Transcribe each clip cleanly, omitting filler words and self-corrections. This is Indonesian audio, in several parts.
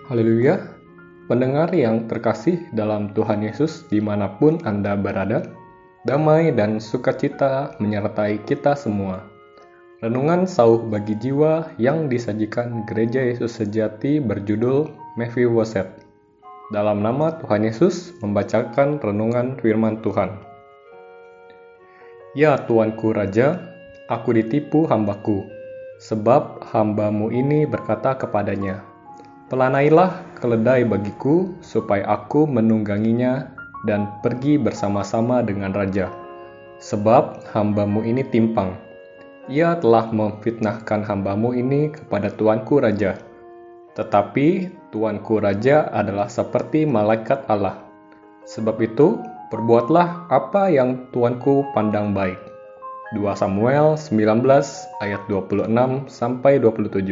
Haleluya, pendengar yang terkasih dalam Tuhan Yesus dimanapun Anda berada, damai dan sukacita menyertai kita semua. Renungan sauh bagi jiwa yang disajikan Gereja Yesus Sejati berjudul Mephiboset. Dalam nama Tuhan Yesus membacakan renungan firman Tuhan. Ya Tuanku Raja, aku ditipu hambaku, sebab hambamu ini berkata kepadanya, pelanailah keledai bagiku, supaya aku menungganginya dan pergi bersama-sama dengan raja. Sebab hambamu ini timpang. Ia telah memfitnahkan hambamu ini kepada tuanku raja. Tetapi tuanku raja adalah seperti malaikat Allah. Sebab itu, perbuatlah apa yang tuanku pandang baik. 2 Samuel 19 ayat 26-27.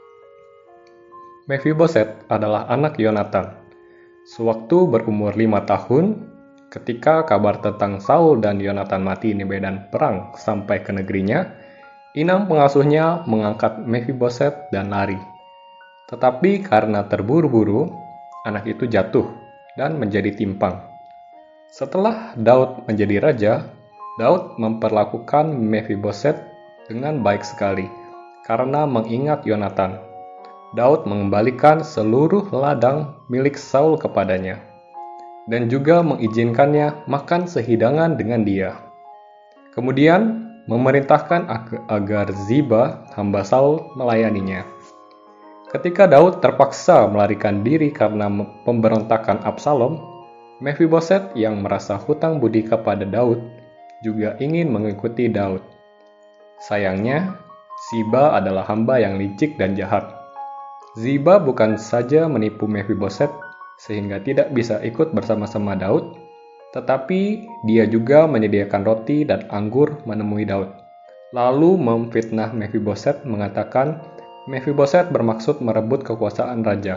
Mephiboset adalah anak Yonatan. Sewaktu berumur 5 tahun, ketika kabar tentang Saul dan Yonatan mati di medan perang sampai ke negerinya, inang pengasuhnya mengangkat Mephiboset dan lari. Tetapi karena terburu-buru, anak itu jatuh dan menjadi timpang. Setelah Daud menjadi raja, Daud memperlakukan Mephiboset dengan baik sekali karena mengingat Yonatan. Daud mengembalikan seluruh ladang milik Saul kepadanya, dan juga mengizinkannya makan sehidangan dengan dia. Kemudian memerintahkan agar Ziba, hamba Saul, melayaninya. Ketika Daud terpaksa melarikan diri karena pemberontakan Absalom, Mephiboset yang merasa hutang budi kepada Daud juga ingin mengikuti Daud. Sayangnya, Ziba adalah hamba yang licik dan jahat. Ziba bukan saja menipu Mephiboset sehingga tidak bisa ikut bersama-sama Daud, tetapi dia juga menyediakan roti dan anggur menemui Daud. Lalu memfitnah Mephiboset mengatakan Mephiboset bermaksud merebut kekuasaan raja.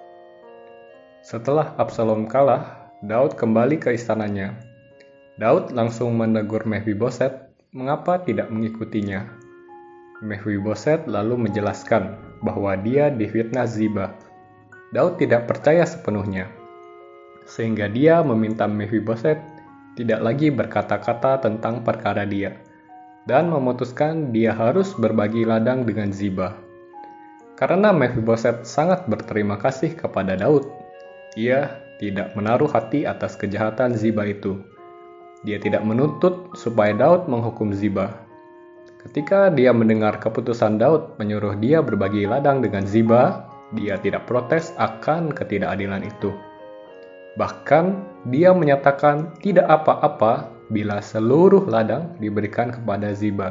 Setelah Absalom kalah, Daud kembali ke istananya. Daud langsung menegur Mephiboset mengapa tidak mengikutinya. Mephiboset lalu menjelaskan bahwa dia difitnah Ziba. Daud tidak percaya sepenuhnya, sehingga dia meminta Mephiboset tidak lagi berkata-kata tentang perkara dia, dan memutuskan dia harus berbagi ladang dengan Ziba. Karena Mephiboset sangat berterima kasih kepada Daud, ia tidak menaruh hati atas kejahatan Ziba itu. Dia tidak menuntut supaya Daud menghukum Ziba. Ketika dia mendengar keputusan Daud menyuruh dia berbagi ladang dengan Ziba, dia tidak protes akan ketidakadilan itu. Bahkan, dia menyatakan tidak apa-apa bila seluruh ladang diberikan kepada Ziba.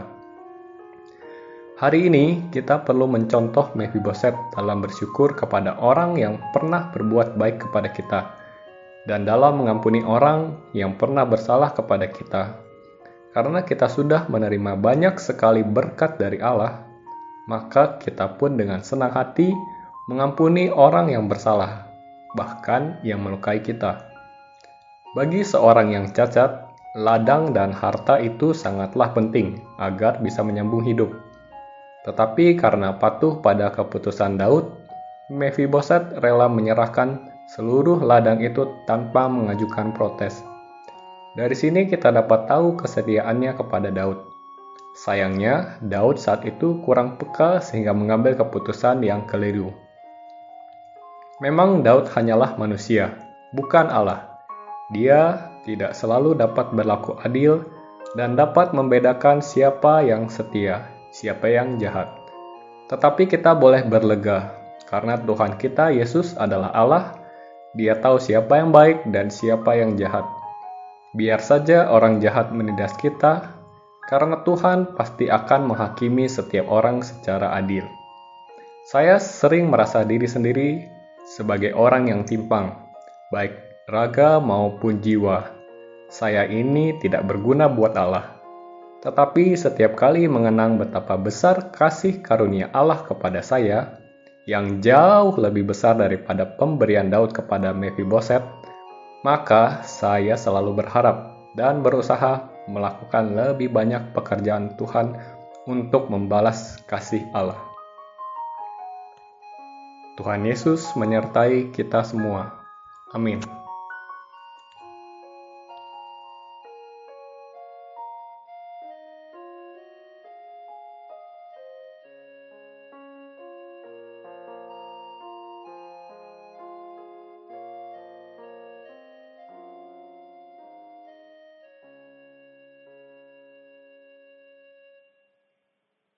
Hari ini, kita perlu mencontoh Mephiboset dalam bersyukur kepada orang yang pernah berbuat baik kepada kita, dan dalam mengampuni orang yang pernah bersalah kepada kita. Karena kita sudah menerima banyak sekali berkat dari Allah, maka kita pun dengan senang hati mengampuni orang yang bersalah, bahkan yang melukai kita. Bagi seorang yang cacat, ladang dan harta itu sangatlah penting agar bisa menyambung hidup. Tetapi karena patuh pada keputusan Daud, Mephiboset rela menyerahkan seluruh ladang itu tanpa mengajukan protes. Dari sini kita dapat tahu kesetiaannya kepada Daud. Sayangnya, Daud saat itu kurang peka sehingga mengambil keputusan yang keliru. Memang Daud hanyalah manusia, bukan Allah. Dia tidak selalu dapat berlaku adil dan dapat membedakan siapa yang setia, siapa yang jahat. Tetapi kita boleh berlega, karena Tuhan kita Yesus adalah Allah. Dia tahu siapa yang baik dan siapa yang jahat. Biar saja orang jahat menindas kita, karena Tuhan pasti akan menghakimi setiap orang secara adil. Saya sering merasa diri sendiri sebagai orang yang timpang, baik raga maupun jiwa. Saya ini tidak berguna buat Allah. Tetapi setiap kali mengenang betapa besar kasih karunia Allah kepada saya, yang jauh lebih besar daripada pemberian Daud kepada Mephiboset, maka saya selalu berharap dan berusaha melakukan lebih banyak pekerjaan Tuhan untuk membalas kasih Allah. Tuhan Yesus menyertai kita semua. Amin.